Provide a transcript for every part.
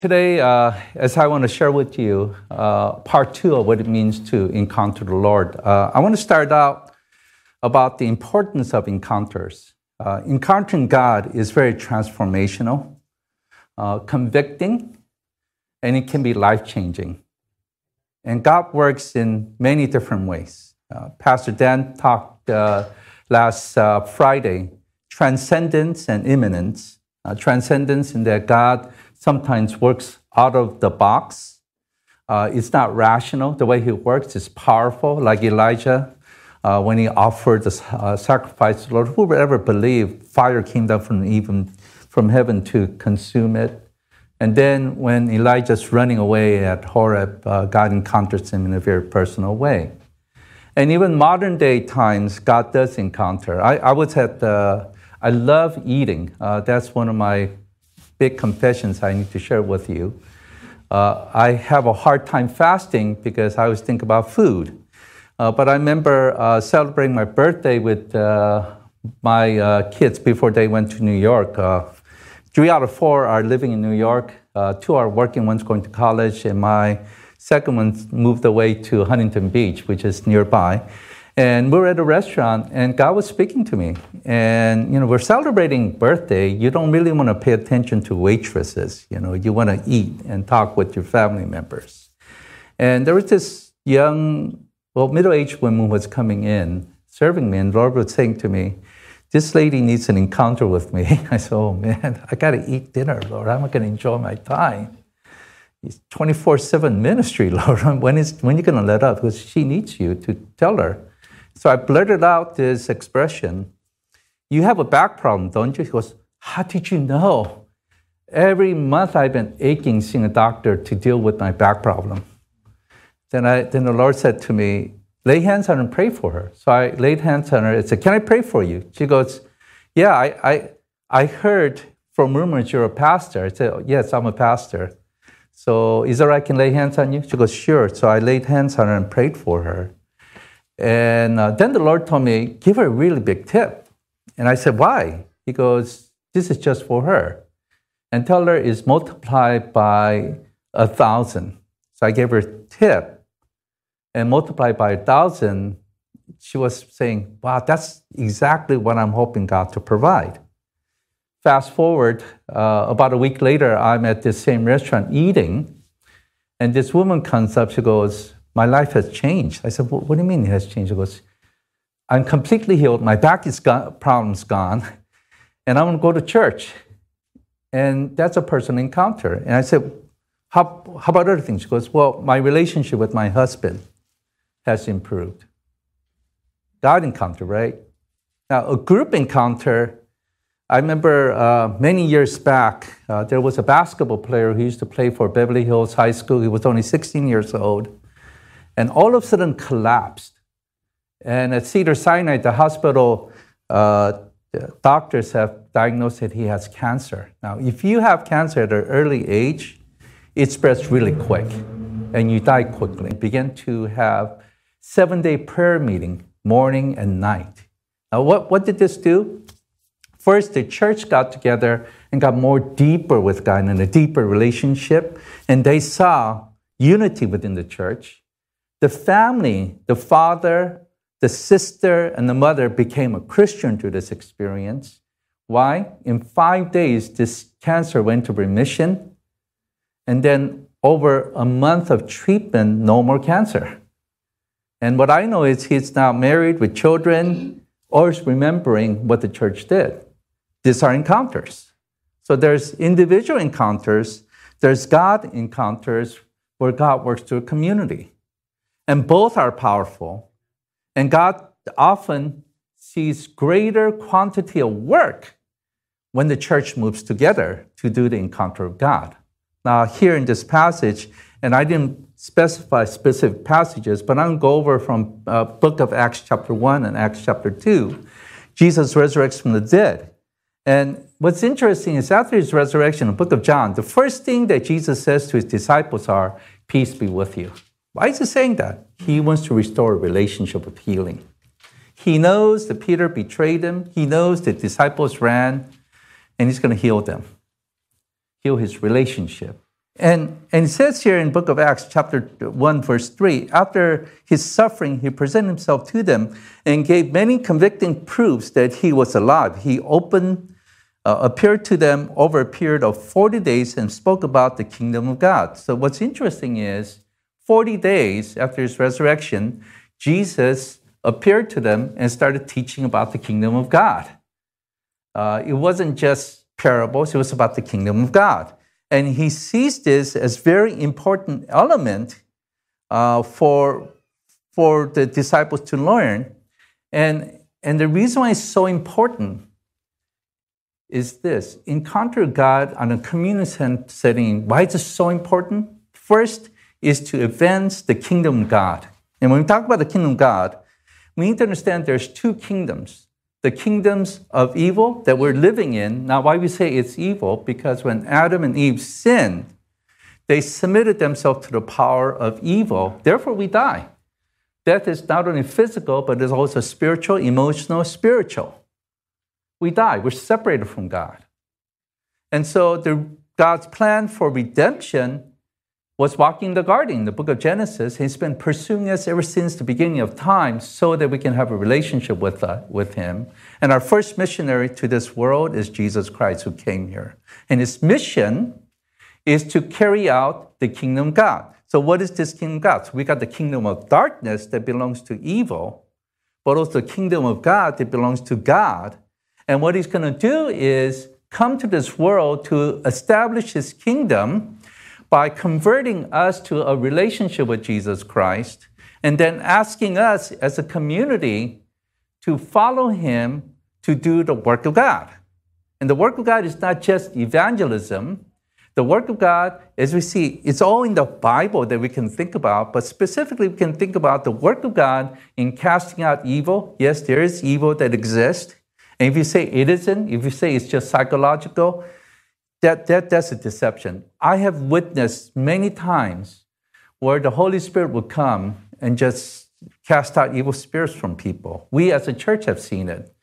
Today, as I want to share with you, part two of what it means to encounter the Lord. I want to start out about the importance of encounters. Encountering God is very transformational, convicting, and it can be life-changing. And God works in many different ways. Pastor Dan talked last Friday, transcendence and immanence. Transcendence in that God sometimes works out of the box. It's not rational. The way he works is powerful, like Elijah when he offered the sacrifice to the Lord. Who would ever believe fire came down from heaven to consume it? And then when Elijah's running away at Horeb, God encounters him in a very personal way. And even modern day times, God does encounter. I love eating. That's one of my big confessions I need to share with you. I have a hard time fasting because I always think about food. But I remember celebrating my birthday with my kids before they went to New York. 3 out of 4 are living in New York. 2 are working, one's going to college, and my second one moved away to Huntington Beach, which is nearby. And we were at a restaurant, and God was speaking to me. And, we're celebrating birthday. You don't really want to pay attention to waitresses. You want to eat and talk with your family members. And there was this young, middle-aged woman who was coming in, serving me, and the Lord was saying to me, this lady needs an encounter with me. I said, oh, man, I got to eat dinner, Lord. I'm not going to enjoy my time. It's 24/7 ministry, Lord. When are you going to let up? Because she needs you to tell her. So I blurted out this expression, you have a back problem, don't you? He goes, how did you know? Every month I've been aching seeing a doctor to deal with my back problem. Then the Lord said to me, lay hands on her and pray for her. So I laid hands on her and said, can I pray for you? She goes, yeah, I heard from rumors you're a pastor. I said, yes, I'm a pastor. So is it all right I can lay hands on you? She goes, sure. So I laid hands on her and prayed for her. And then the Lord told me, give her a really big tip. And I said, why? He goes, this is just for her. And tell her it's multiplied by 1,000. So I gave her a tip and multiplied by 1,000. She was saying, wow, that's exactly what I'm hoping God to provide. Fast forward, about a week later, I'm at this same restaurant eating. And this woman comes up, she goes, my life has changed. I said, what do you mean it has changed? She goes, I'm completely healed. My back problem's gone. And I want to go to church. And that's a personal encounter. And I said, how about other things? She goes, well, my relationship with my husband has improved. God encounter, right? Now, a group encounter, I remember many years back, there was a basketball player who used to play for Beverly Hills High School. He was only 16 years old. And all of a sudden collapsed. And at Cedars-Sinai, the hospital, doctors have diagnosed that he has cancer. Now, if you have cancer at an early age, it spreads really quick, and you die quickly. Began to have 7-day prayer meeting, morning and night. Now, what did this do? First, the church got together and got more deeper with God in a deeper relationship, and they saw unity within the church. The family, the father, the sister, and the mother became a Christian through this experience. Why? In 5 days, this cancer went to remission. And then over a month of treatment, no more cancer. And what I know is he's now married with children, always remembering what the church did. These are encounters. So there's individual encounters, there's God encounters where God works through a community. And both are powerful. And God often sees greater quantity of work when the church moves together to do the encounter of God. Now, here in this passage, and I didn't specify specific passages, but I'm going to go over from book of Acts chapter 1 and Acts chapter 2. Jesus resurrects from the dead. And what's interesting is after his resurrection, in the book of John, the first thing that Jesus says to his disciples are, peace be with you. Why is he saying that? He wants to restore a relationship of healing. He knows that Peter betrayed him. He knows the disciples ran, and he's going to heal them, heal his relationship. And it says here in the book of Acts, chapter 1, verse 3, after his suffering, he presented himself to them and gave many convicting proofs that he was alive. He appeared to them over a period of 40 days and spoke about the kingdom of God. So what's interesting is 40 days after his resurrection, Jesus appeared to them and started teaching about the kingdom of God. It wasn't just parables, it was about the kingdom of God. And he sees this as very important element for the disciples to learn. And the reason why it's so important is this. Encounter God on a communal setting. Why is it so important? First is to advance the kingdom of God. And when we talk about the kingdom of God, we need to understand there's two kingdoms. The kingdoms of evil that we're living in. Now, why we say it's evil? Because when Adam and Eve sinned, they submitted themselves to the power of evil. Therefore, we die. Death is not only physical, but it's also spiritual, emotional, spiritual. We die. We're separated from God. And so God's plan for redemption was walking in the garden in the book of Genesis. He's been pursuing us ever since the beginning of time so that we can have a relationship with him. And our first missionary to this world is Jesus Christ, who came here. And his mission is to carry out the kingdom of God. So what is this kingdom of God? So we got the kingdom of darkness that belongs to evil, but also the kingdom of God that belongs to God. And what he's going to do is come to this world to establish his kingdom by converting us to a relationship with Jesus Christ, and then asking us as a community to follow him to do the work of God. And the work of God is not just evangelism. The work of God, as we see, it's all in the Bible that we can think about, but specifically we can think about the work of God in casting out evil. Yes, there is evil that exists. And if you say it isn't, if you say it's just psychological, that's a deception. I have witnessed many times where the Holy Spirit will come and just cast out evil spirits from people. We as a church have seen it.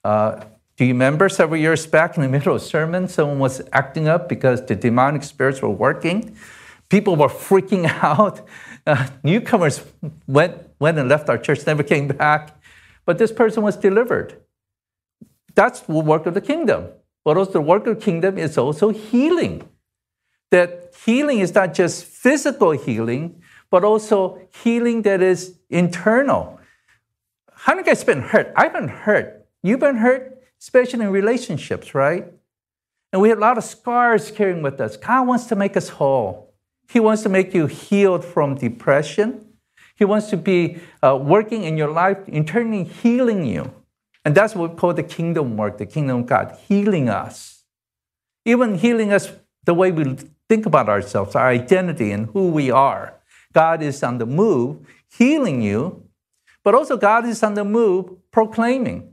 Do you remember several years back in the middle of a sermon, someone was acting up because the demonic spirits were working? People were freaking out. Newcomers went and left our church, never came back. But this person was delivered. That's the work of the kingdom. But also the work of the kingdom is also healing. That healing is not just physical healing, but also healing that is internal. How many of you guys been hurt? I've been hurt. You've been hurt, especially in relationships, right? And we have a lot of scars carrying with us. God wants to make us whole. He wants to make you healed from depression. He wants to be working in your life, internally healing you. And that's what we call the kingdom work, the kingdom of God, healing us. Even healing us the way we think about ourselves, our identity and who we are. God is on the move, healing you, but also God is on the move, proclaiming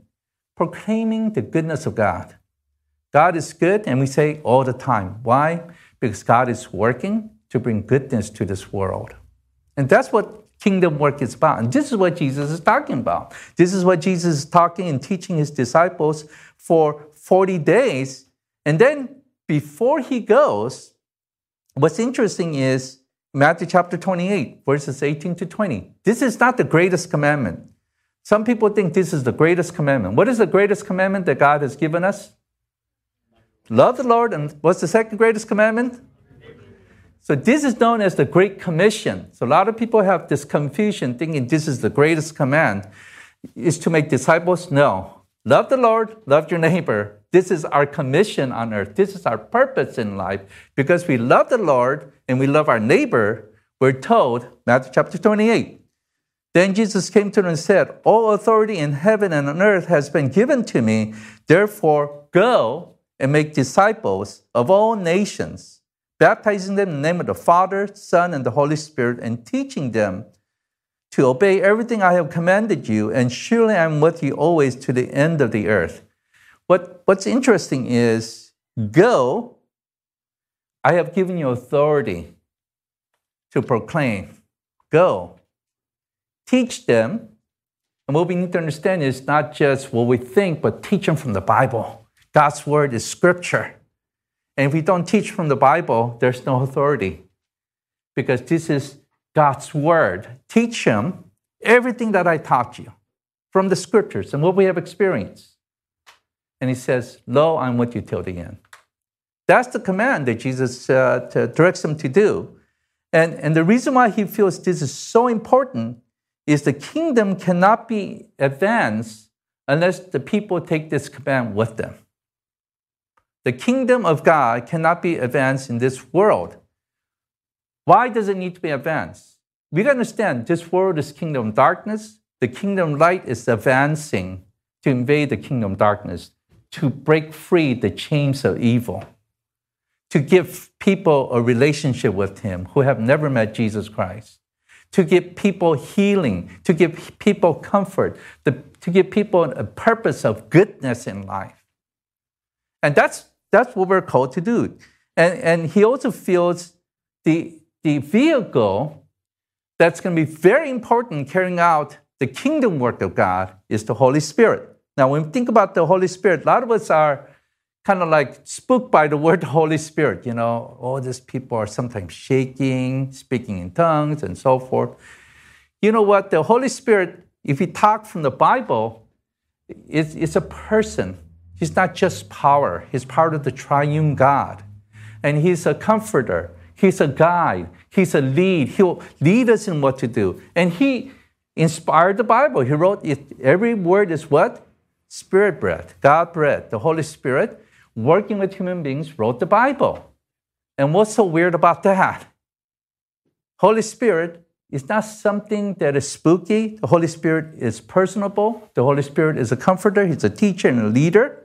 the goodness of God. God is good, and we say all the time. Why? Because God is working to bring goodness to this world. And that's what kingdom work is about. And this is what Jesus is talking about. This is what Jesus is talking and teaching his disciples for 40 days. And then before he goes, what's interesting is Matthew chapter 28, verses 18 to 20. This is not the greatest commandment. Some people think this is the greatest commandment. What is the greatest commandment that God has given us? Love the Lord. And what's the second greatest commandment? So this is known as the Great Commission. So a lot of people have this confusion thinking this is the greatest command. Is to make disciples? No. Love the Lord, love your neighbor. This is our commission on earth. This is our purpose in life. Because we love the Lord and we love our neighbor, we're told, Matthew chapter 28. Then Jesus came to them and said, all authority in heaven and on earth has been given to me. Therefore, go and make disciples of all nations, baptizing them in the name of the Father, Son, and the Holy Spirit, and teaching them to obey everything I have commanded you, and surely I am with you always to the end of the earth. What's interesting is, go, I have given you authority to proclaim. Go. Teach them. And what we need to understand is not just what we think, but teach them from the Bible. God's word is scripture. And if we don't teach from the Bible, there's no authority. Because this is God's word. Teach him everything that I taught you from the scriptures and what we have experienced. And he says, lo, I'm with you till the end. That's the command that Jesus directs him to do. And the reason why he feels this is so important is the kingdom cannot be advanced unless the people take this command with them. The kingdom of God cannot be advanced in this world. Why does it need to be advanced? We understand this world is kingdom of darkness. The kingdom of light is advancing to invade the kingdom of darkness, to break free the chains of evil, to give people a relationship with him who have never met Jesus Christ, to give people healing, to give people comfort, to give people a purpose of goodness in life. And that's what we're called to do. And he also feels the vehicle that's going to be very important in carrying out the kingdom work of God is the Holy Spirit. Now, when we think about the Holy Spirit, a lot of us are kind of like spooked by the word Holy Spirit. You know, all these people are sometimes shaking, speaking in tongues, and so forth. You know what? The Holy Spirit, if you talk from the Bible, it's a person. He's not just power. He's part of the triune God. And he's a comforter. He's a guide. He's a lead. He'll lead us in what to do. And he inspired the Bible. He wrote it. Every word is what? Spirit breath, God breath. The Holy Spirit, working with human beings, wrote the Bible. And what's so weird about that? Holy Spirit is not something that is spooky. The Holy Spirit is personable. The Holy Spirit is a comforter. He's a teacher and a leader.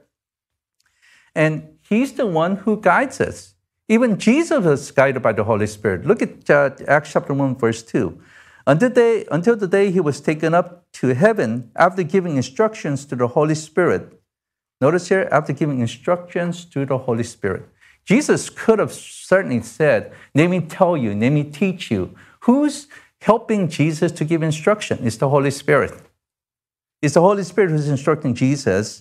And he's the one who guides us. Even Jesus was guided by the Holy Spirit. Look at Acts chapter 1, verse 2. Until the day he was taken up to heaven, after giving instructions to the Holy Spirit. Notice here, after giving instructions to the Holy Spirit. Jesus could have certainly said, let me tell you, let me teach you. Who's helping Jesus to give instruction? It's the Holy Spirit. It's the Holy Spirit who's instructing Jesus,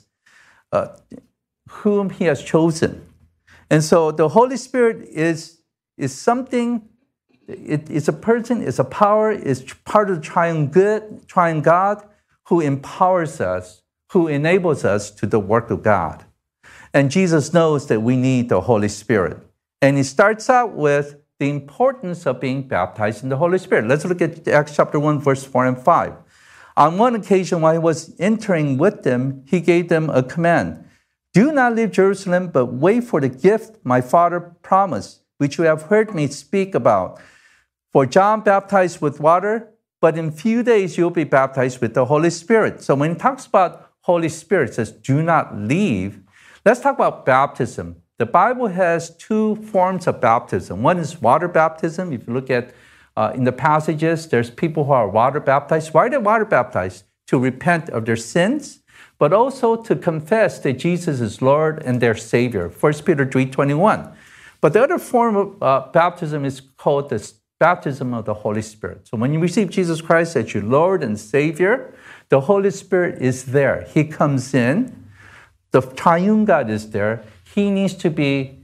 whom he has chosen. And so the Holy Spirit is something, it's a person, it's a power, it's part of the triune God who empowers us, who enables us to the work of God. And Jesus knows that we need the Holy Spirit. And he starts out with the importance of being baptized in the Holy Spirit. Let's look at Acts chapter 1, verse 4 and 5. On one occasion, while he was entering with them, he gave them a command. Do not leave Jerusalem, but wait for the gift my Father promised, which you have heard me speak about. For John baptized with water, but in few days you'll be baptized with the Holy Spirit. So when he talks about Holy Spirit, it says, do not leave. Let's talk about baptism. The Bible has two forms of baptism. One is water baptism. If you look at in the passages, there's people who are water baptized. Why are they water baptized? To repent of their sins, but also to confess that Jesus is Lord and their Savior. 1 Peter 3:21. But the other form of baptism is called the baptism of the Holy Spirit. So when you receive Jesus Christ as your Lord and Savior, the Holy Spirit is there. He comes in. The triune God is there. He needs to be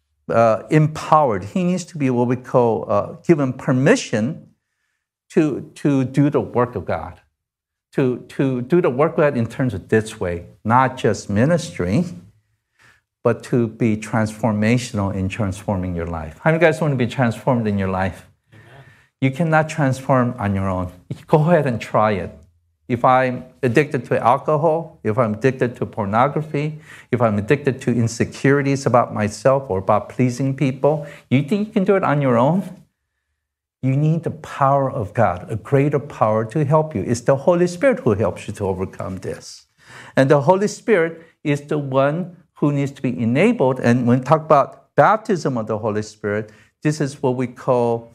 empowered. He needs to be what we call given permission to do the work of God. To do the work of God in terms of this way, not just ministry, but to be transformational in transforming your life. How many guys want to be transformed in your life? Amen. You cannot transform on your own. Go ahead and try it. If I'm addicted to alcohol, if I'm addicted to pornography, if I'm addicted to insecurities about myself or about pleasing people, you think you can do it on your own? You need the power of God, a greater power to help you. It's the Holy Spirit who helps you to overcome this. And the Holy Spirit is the one who needs to be enabled. And when we talk about baptism of the Holy Spirit, this is what we call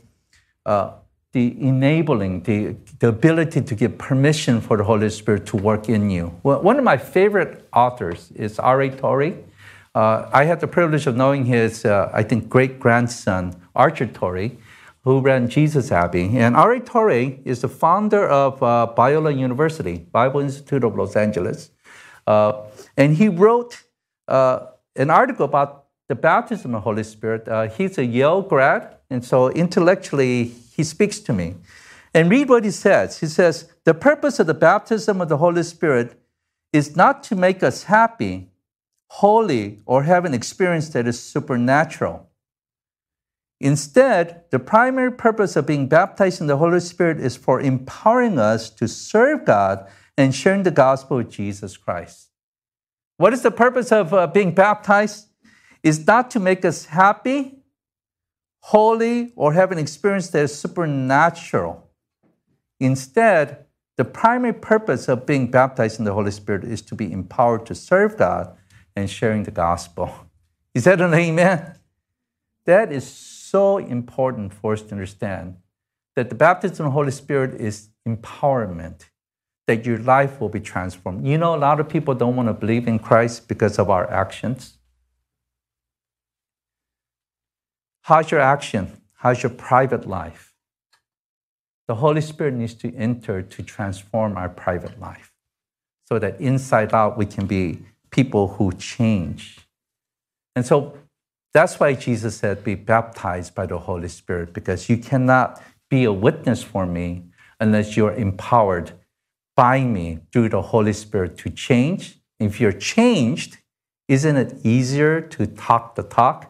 the enabling, the ability to give permission for the Holy Spirit to work in you. Well, one of my favorite authors is R.A. Torrey. I had the privilege of knowing his, I think, great-grandson, Archer Torrey, who ran Jesus Abbey. And R.A. Torrey is the founder of Biola University, Bible Institute of Los Angeles. And he wrote an article about the baptism of the Holy Spirit. He's a Yale grad, and so intellectually, he speaks to me. And read what he says. He says, the purpose of the baptism of the Holy Spirit is not to make us happy, holy, or have an experience that is supernatural. Instead, the primary purpose of being baptized in the Holy Spirit is for empowering us to serve God and sharing the gospel of Jesus Christ. What is the purpose of being baptized? It's not to make us happy, holy, or have an experience that is supernatural. Instead, the primary purpose of being baptized in the Holy Spirit is to be empowered to serve God and sharing the gospel. Is that an amen? That is so important for us to understand, that the baptism of the Holy Spirit is empowerment, that your life will be transformed. You know, a lot of people don't want to believe in Christ because of our actions. How's your action? How's your private life? The Holy Spirit needs to enter to transform our private life so that inside out we can be people who change. And so that's why Jesus said, be baptized by the Holy Spirit, because you cannot be a witness for me unless you're empowered by me through the Holy Spirit to change. If you're changed, isn't it easier to walk the talk?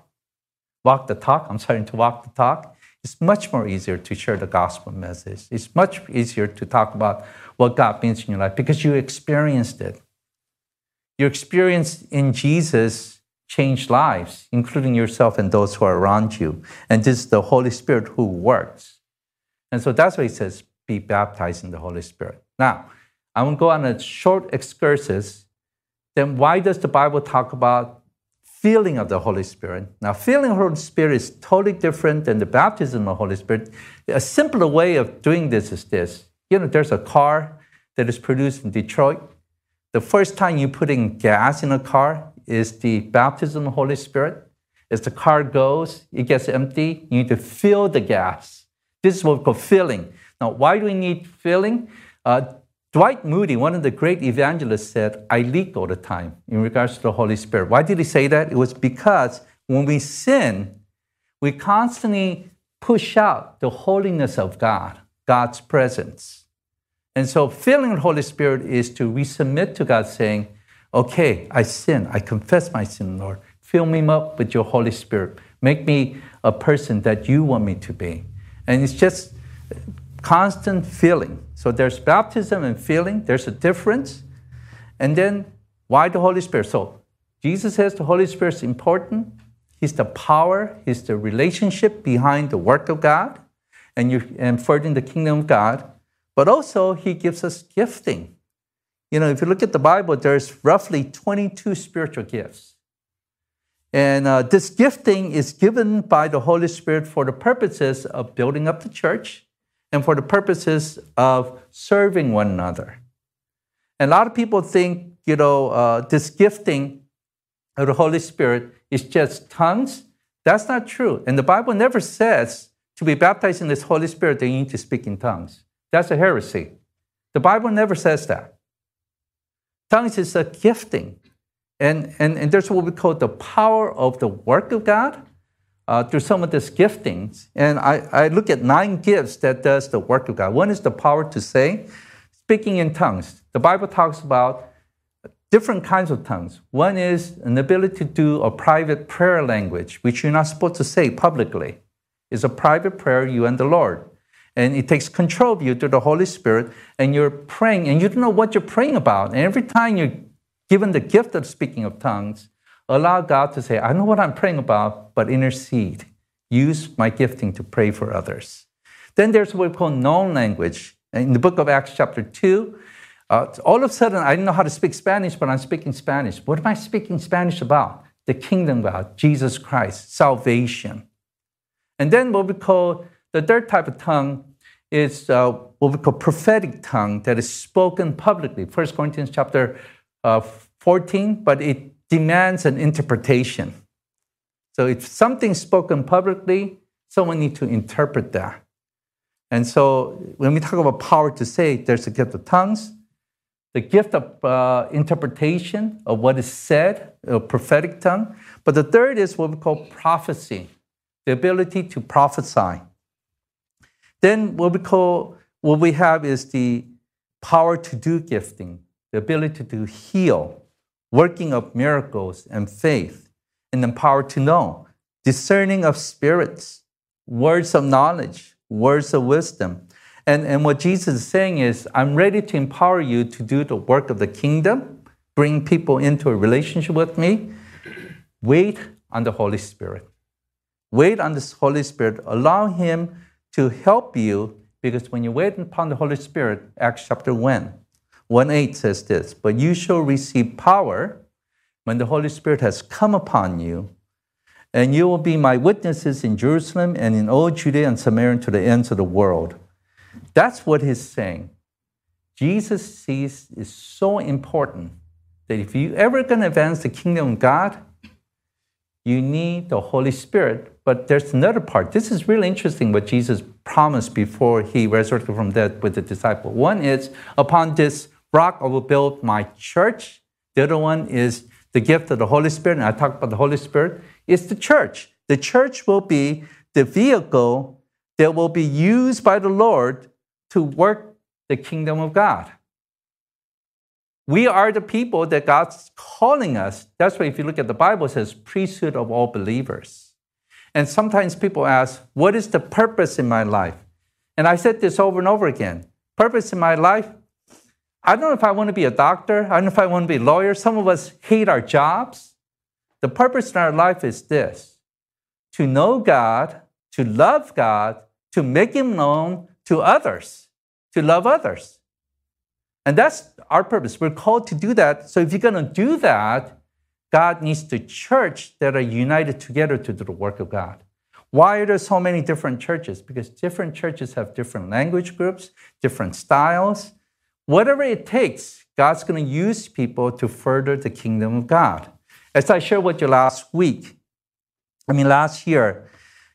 It's much more easier to share the gospel message. It's much easier to talk about what God means in your life because you experienced it. Your experience in Jesus changed lives, including yourself and those who are around you. And this is the Holy Spirit who works. And so that's why he says, be baptized in the Holy Spirit. Now, I will go on a short excursus. Then why does the Bible talk about feeling of the Holy Spirit? Now, feeling of the Holy Spirit is totally different than the baptism of the Holy Spirit. A simpler way of doing this is this. You know, there's a car that is produced in Detroit. The first time you put in gas in a car is the baptism of the Holy Spirit. As the car goes, it gets empty, you need to fill the gas. This is what we call filling. Now, why do we need filling? Dwight Moody, one of the great evangelists, said, I leak all the time in regards to the Holy Spirit. Why did he say that? It was because when we sin, we constantly push out the holiness of God, God's presence. And so filling the Holy Spirit is to resubmit to God, saying, okay, I sin. I confess my sin, Lord. Fill me up with your Holy Spirit. Make me a person that you want me to be. And it's just constant filling. So there's baptism and filling. There's a difference. And then why the Holy Spirit? So Jesus says the Holy Spirit is important. He's the power. He's the relationship behind the work of God and furthering the kingdom of God. But also he gives us gifting. You know, if you look at the Bible, there's roughly 22 spiritual gifts. And this gifting is given by the Holy Spirit for the purposes of building up the church and for the purposes of serving one another. And a lot of people think, this gifting of the Holy Spirit is just tongues. That's not true. And the Bible never says to be baptized in this Holy Spirit that you need to speak in tongues. That's a heresy. The Bible never says that. Tongues is a gifting. And there's what we call the power of the work of God through some of these giftings. And I look at 9 gifts that does the work of God. One is the power to say, speaking in tongues. The Bible talks about different kinds of tongues. One is an ability to do a private prayer language, which you're not supposed to say publicly. It's a private prayer, you and the Lord. And it takes control of you through the Holy Spirit, and you're praying, and you don't know what you're praying about. And every time you're given the gift of speaking of tongues, allow God to say, I know what I'm praying about, but intercede. Use my gifting to pray for others. Then there's what we call known language. In the book of Acts chapter 2, all of a sudden, I didn't know how to speak Spanish, but I'm speaking Spanish. What am I speaking Spanish about? The kingdom of God, Jesus Christ, salvation. And then what we call the third type of tongue is what we call prophetic tongue that is spoken publicly. 1 Corinthians chapter 14, but it demands an interpretation. So if something's spoken publicly, someone needs to interpret that. And so when we talk about power to say, there's a gift of tongues, the gift of interpretation of what is said, a prophetic tongue. But the third is what we call prophecy, the ability to prophesy. Then what we have is the power to do gifting, the ability to heal, working of miracles and faith, and then power to know, discerning of spirits, words of knowledge, words of wisdom. And what Jesus is saying is, I'm ready to empower you to do the work of the kingdom, bring people into a relationship with me. Wait on the Holy Spirit. Wait on the Holy Spirit. Allow Him to help you, because when you wait upon the Holy Spirit, Acts chapter 1:8 says this, but you shall receive power when the Holy Spirit has come upon you, and you will be my witnesses in Jerusalem and in all Judea and Samaria and to the ends of the world. That's what He's saying. Jesus sees is so important that if you ever going to advance the kingdom of God, you need the Holy Spirit. But there's another part. This is really interesting what Jesus promised before He resurrected from death with the disciple. One is, upon this rock I will build my church. The other one is the gift of the Holy Spirit. And I talked about the Holy Spirit. It's the church. The church will be the vehicle that will be used by the Lord to work the kingdom of God. We are the people that God's calling us. That's why if you look at the Bible, it says priesthood of all believers. And sometimes people ask, what is the purpose in my life? And I said this over and over again. Purpose in my life? I don't know if I want to be a doctor. I don't know if I want to be a lawyer. Some of us hate our jobs. The purpose in our life is this: to know God, to love God, to make Him known to others, to love others. And that's our purpose. We're called to do that. So if you're going to do that, God needs the church that are united together to do the work of God. Why are there so many different churches? Because different churches have different language groups, different styles. Whatever it takes, God's going to use people to further the kingdom of God. As I shared with you last year,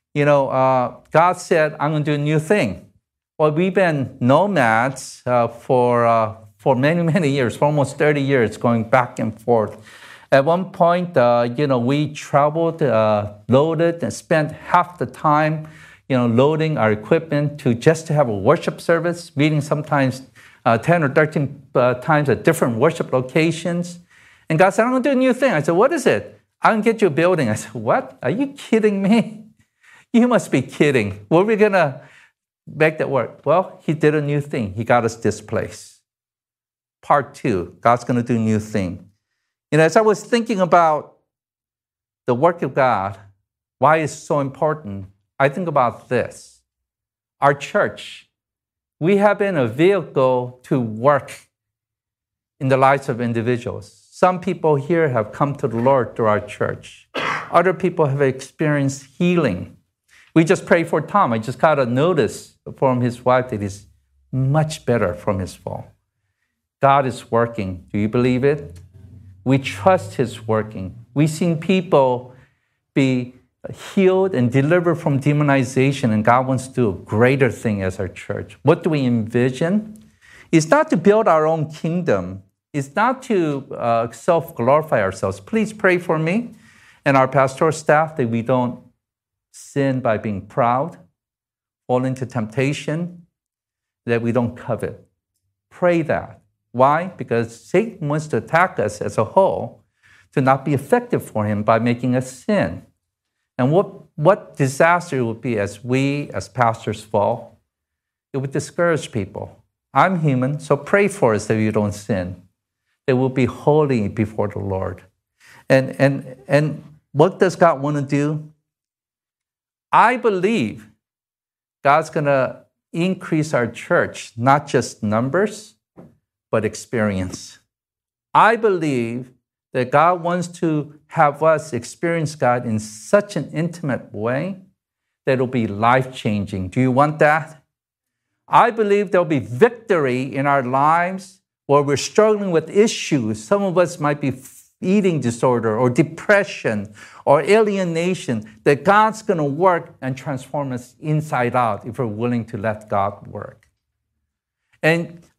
God said, I'm going to do a new thing. Well, we've been nomads for many, many years, for almost 30 years, going back and forth. At one point, we traveled, loaded, and spent half the time, loading our equipment to have a worship service, meeting sometimes 10 or 13 times at different worship locations. And God said, I'm going to do a new thing. I said, what is it? I'm going to get you a building. I said, what? Are you kidding me? You must be kidding. Were we going to make that work? Well, He did a new thing. He got us this place. Part 2, God's going to do a new thing. As I was thinking about the work of God, why it's so important, I think about this. Our church, we have been a vehicle to work in the lives of individuals. Some people here have come to the Lord through our church. Other people have experienced healing. We just prayed for Tom. I just got a notice from his wife that he's much better from his fall. God is working. Do you believe it? We trust His working. We've seen people be healed and delivered from demonization, and God wants to do a greater thing as our church. What do we envision? It's not to build our own kingdom. It's not to self-glorify ourselves. Please pray for me and our pastoral staff that we don't sin by being proud, fall into temptation, that we don't covet. Pray that. Why? Because Satan wants to attack us as a whole to not be effective for him by making us sin. And what disaster it would be as we, as pastors, fall? It would discourage people. I'm human, so pray for us that we don't sin, that we'll be holy before the Lord. And what does God want to do? I believe God's going to increase our church, not just numbers, but experience. I believe that God wants to have us experience God in such an intimate way that it'll be life-changing. Do you want that? I believe there'll be victory in our lives where we're struggling with issues. Some of us might be eating disorder or depression or alienation, that God's going to work and transform us inside out if we're willing to let God work. And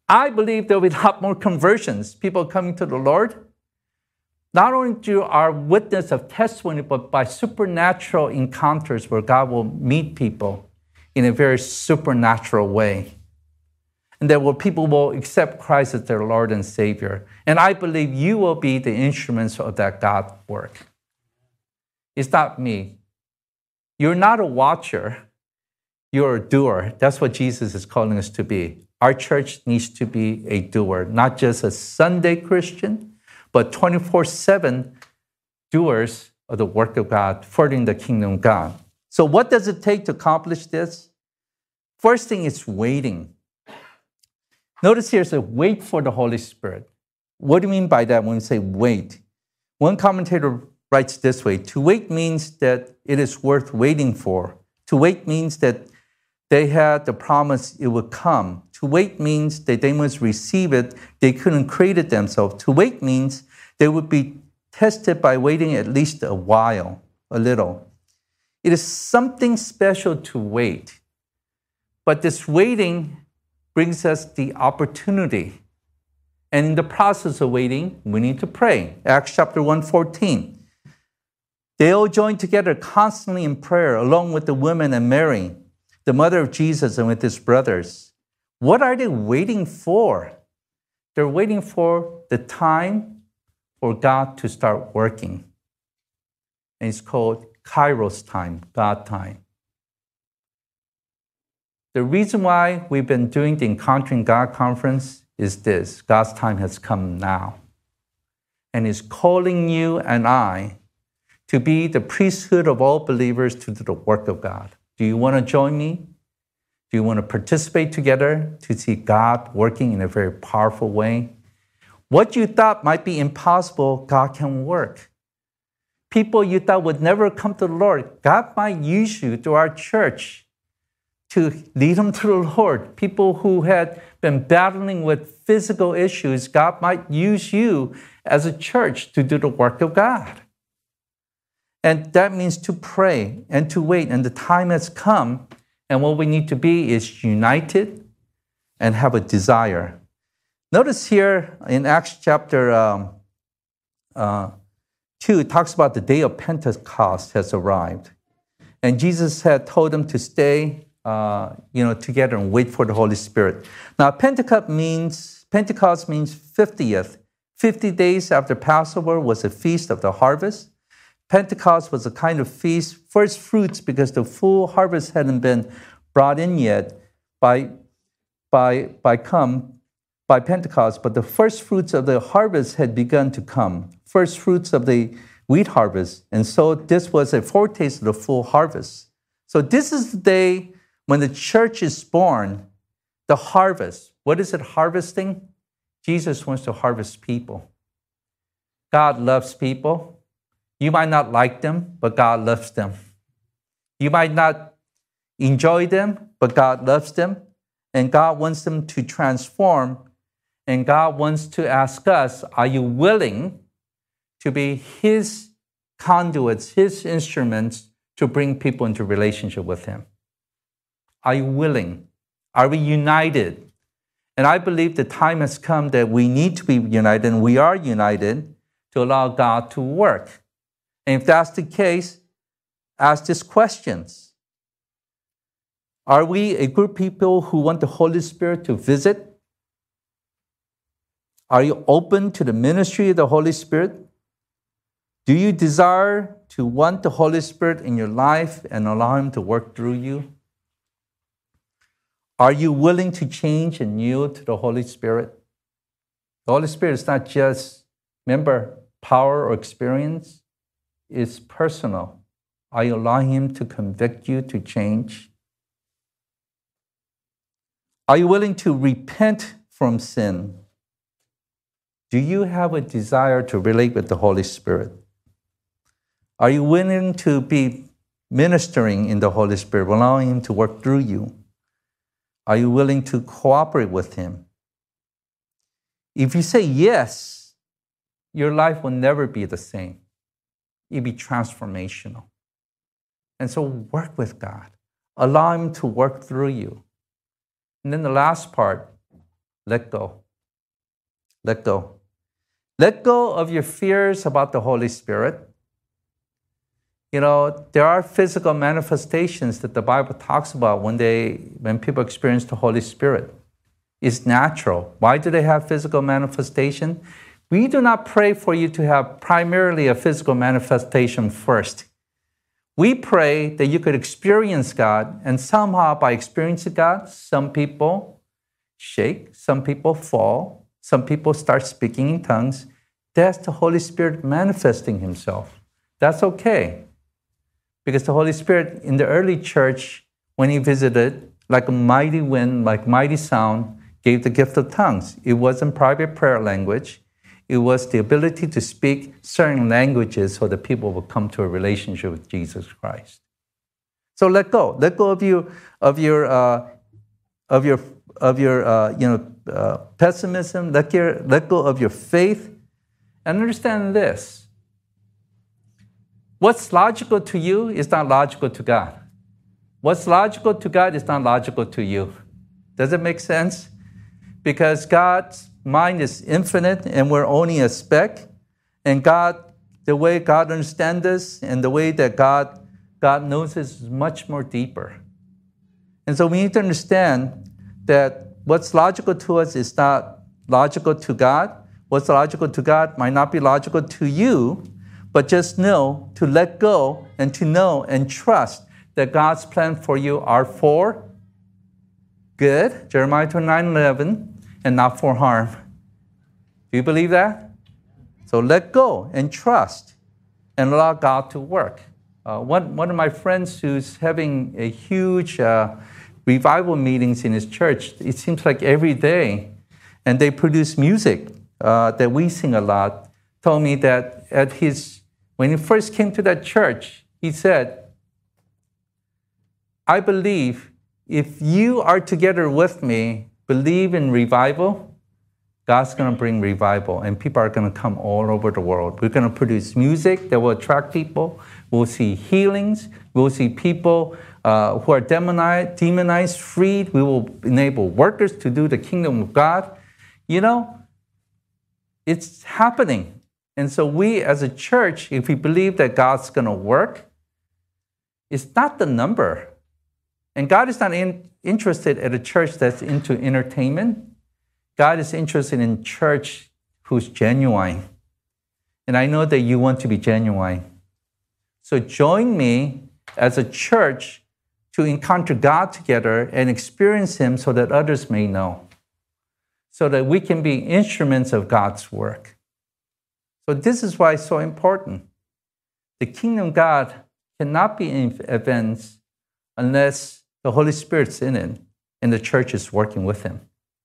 I believe there will be a lot more conversions, people coming to the Lord, not only through our witness of testimony, but by supernatural encounters where God will meet people in a very supernatural way. And that people will accept Christ as their Lord and Savior. And I believe you will be the instruments of that God work. It's not me. You're not a watcher. You're a doer. That's what Jesus is calling us to be. Our church needs to be a doer, not just a Sunday Christian, but 24/7 doers of the work of God, furthering the kingdom of God. So what does it take to accomplish this? First thing is waiting. Notice here it says, wait for the Holy Spirit. What do you mean by that when we say wait? One commentator writes this way, to wait means that it is worth waiting for. To wait means that they had the promise it would come. To wait means that they must receive it. They couldn't create it themselves. To wait means they would be tested by waiting at least a while, a little. It is something special to wait. But this waiting brings us the opportunity. And in the process of waiting, we need to pray. Acts chapter 1:14. They all joined together constantly in prayer, along with the women and Mary, the mother of Jesus, and with his brothers. What are they waiting for? They're waiting for the time for God to start working. And it's called Kairos time, God time. The reason why we've been doing the Encountering God conference is this. God's time has come now. And He's calling you and I to be the priesthood of all believers to do the work of God. Do you want to join me? Do you want to participate together to see God working in a very powerful way? What you thought might be impossible, God can work. People you thought would never come to the Lord, God might use you through our church to lead them to the Lord. People who had been battling with physical issues, God might use you as a church to do the work of God. And that means to pray and to wait. And the time has come. And what we need to be is united and have a desire. Notice here in Acts chapter 2, it talks about the day of Pentecost has arrived. And Jesus had told them to stay together and wait for the Holy Spirit. Now, Pentecost means 50th. 50 days after Passover was a feast of the harvest. Pentecost was a kind of feast, first fruits, because the full harvest hadn't been brought in yet by Pentecost, but the first fruits of the harvest had begun to come, first fruits of the wheat harvest. And so this was a foretaste of the full harvest. So this is the day when the church is born, the harvest. What is it harvesting? Jesus wants to harvest people. God loves people. You might not like them, but God loves them. You might not enjoy them, but God loves them. And God wants them to transform. And God wants to ask us, are you willing to be His conduits, His instruments to bring people into relationship with Him? Are you willing? Are we united? And I believe the time has come that we need to be united, and we are united to allow God to work. And if that's the case, ask these questions. Are we a group of people who want the Holy Spirit to visit? Are you open to the ministry of the Holy Spirit? Do you desire to want the Holy Spirit in your life and allow Him to work through you? Are you willing to change and yield to the Holy Spirit? The Holy Spirit is not just, remember, power or experience. It's personal. Are you allowing Him to convict you to change? Are you willing to repent from sin? Do you have a desire to relate with the Holy Spirit? Are you willing to be ministering in the Holy Spirit, allowing Him to work through you? Are you willing to cooperate with Him? If you say yes, your life will never be the same. It'll be transformational. And so work with God. Allow Him to work through you. And then the last part, let go. Let go. Let go of your fears about the Holy Spirit. You know, there are physical manifestations that the Bible talks about when people experience the Holy Spirit. It's natural. Why do they have physical manifestation? We do not pray for you to have primarily a physical manifestation first. We pray that you could experience God, and somehow by experiencing God, some people shake, some people fall, some people start speaking in tongues. That's the Holy Spirit manifesting Himself. That's okay. Because the Holy Spirit in the early church, when He visited, like a mighty wind, like mighty sound, gave the gift of tongues. It wasn't private prayer language. It was the ability to speak certain languages so that people would come to a relationship with Jesus Christ. So let go. Let go of your pessimism. Let go of your faith, and understand this: what's logical to you is not logical to God. What's logical to God is not logical to you. Does it make sense? Because God's mind is infinite and we're only a speck. And God, the way God understands us and the way that God knows us is much more deeper. And so we need to understand that what's logical to us is not logical to God. What's logical to God might not be logical to you, but just know to let go and to know and trust that God's plan for you are for good, Jeremiah 29:11, and not for harm. Do you believe that? So let go and trust and allow God to work. One of my friends who's having a huge revival meetings in his church, it seems like every day, and they produce music that we sing a lot, told me that when he first came to that church, he said, I believe if you are together with me, believe in revival, God's going to bring revival, and people are going to come all over the world. We're going to produce music that will attract people. We'll see healings. We'll see people who are demonized, freed. We will enable workers to do the kingdom of God. You know, it's happening. And so we as a church, if we believe that God's going to work, it's not the number. And God is not interested in a church that's into entertainment. God is interested in church who's genuine. And I know that you want to be genuine. So join me as a church to encounter God together and experience Him so that others may know. So that we can be instruments of God's work. So this is why it's so important. The kingdom of God cannot be advanced unless the Holy Spirit's in it and the church is working with Him.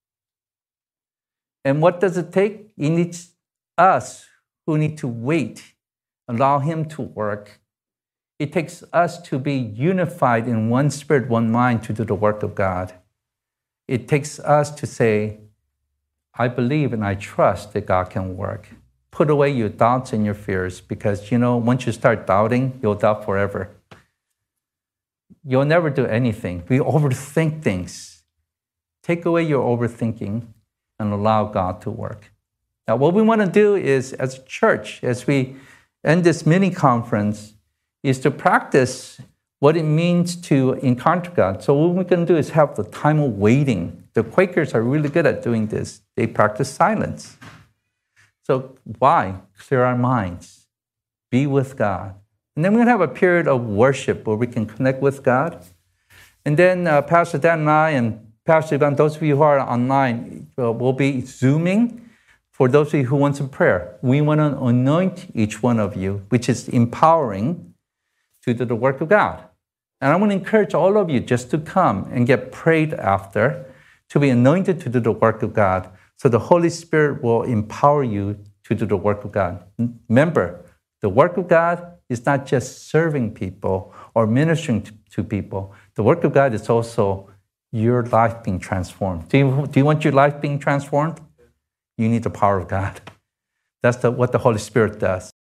And what does it take? It needs us who need to wait, allow Him to work. It takes us to be unified in one spirit, one mind to do the work of God. It takes us to say, I believe and I trust that God can work. Put away your doubts and your fears because, once you start doubting, you'll doubt forever. You'll never do anything. We overthink things. Take away your overthinking and allow God to work. Now, what we want to do is, as a church, as we end this mini conference, is to practice what it means to encounter God. So what we're going to do is have the time of waiting. The Quakers are really good at doing this. They practice silence. So why? Clear our minds. Be with God. And then we're going to have a period of worship where we can connect with God. And then Pastor Dan and I and Pastor Ivan, those of you who are online, will be Zooming for those of you who want some prayer. We want to anoint each one of you, which is empowering to do the work of God. And I want to encourage all of you just to come and get prayed after, to be anointed to do the work of God, so the Holy Spirit will empower you to do the work of God. Remember, the work of God is not just serving people or ministering to people. The work of God is also your life being transformed. Do you want your life being transformed? You need the power of God. That's what the Holy Spirit does.